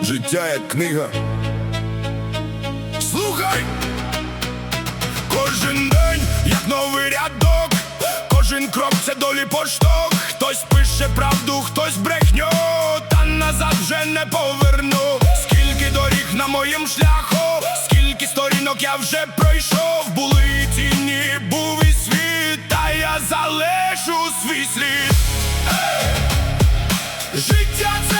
життя як книга. Слухай! Кожен день, як новий рядок, кожен крок це долі поштовх. Хтось пише правду, хтось брехню, та назад вже не поверну. Скільки доріг на моїм шляху, скільки сторінок я вже пройшов. Були тіні, був і світ, та я залишу свій слід. Життя